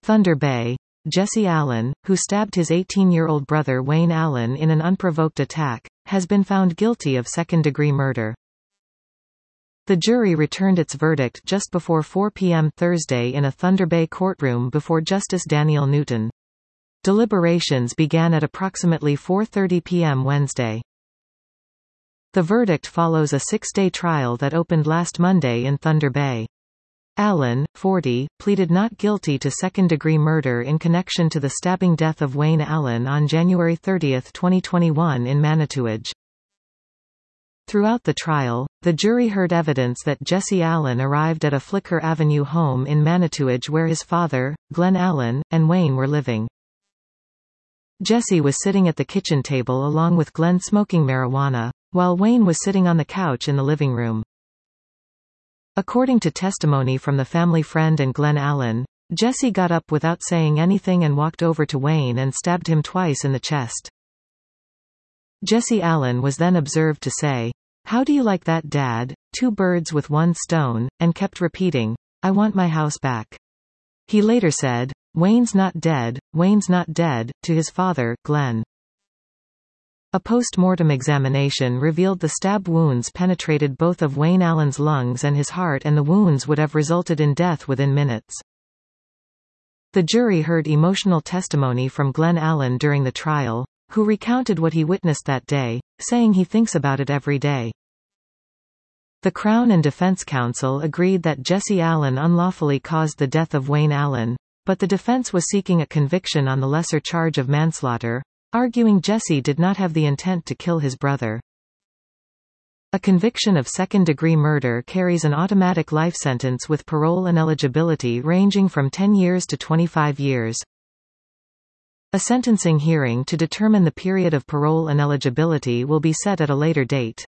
Thunder Bay. Jesse Allen, who stabbed his 18-year-old brother Wayne Allen in an unprovoked attack, has been found guilty of second-degree murder. The jury returned its verdict just before 4 p.m. Thursday in a Thunder Bay courtroom before Justice Daniel Newton. Deliberations began at approximately 4:30 p.m. Wednesday. The verdict follows a 6-day trial that opened last Monday in Thunder Bay. Allen, 40, pleaded not guilty to second-degree murder in connection to the stabbing death of Wayne Allen on January 30, 2021 in Manitouwadge. Throughout the trial, the jury heard evidence that Jesse Allen arrived at a Flicker Avenue home in Manitouwadge where his father, Glenn Allen, and Wayne were living. Jesse was sitting at the kitchen table along with Glenn smoking marijuana, while Wayne was sitting on the couch in the living room. According to testimony from the family friend and Glenn Allen, Jesse got up without saying anything and walked over to Wayne and stabbed him twice in the chest. Jesse Allen was then observed to say, "How do you like that, Dad? 2 birds with 1 stone," and kept repeating, "I want my house back." He later said, "Wayne's not dead, Wayne's not dead," to his father, Glenn. A post-mortem examination revealed the stab wounds penetrated both of Wayne Allen's lungs and his heart, and the wounds would have resulted in death within minutes. The jury heard emotional testimony from Glenn Allen during the trial, who recounted what he witnessed that day, saying he thinks about it every day. The Crown and Defense Counsel agreed that Jesse Allen unlawfully caused the death of Wayne Allen, but the defense was seeking a conviction on the lesser charge of manslaughter, arguing Jesse did not have the intent to kill his brother. A conviction of second-degree murder carries an automatic life sentence with parole ineligibility ranging from 10 years to 25 years. A sentencing hearing to determine the period of parole ineligibility will be set at a later date.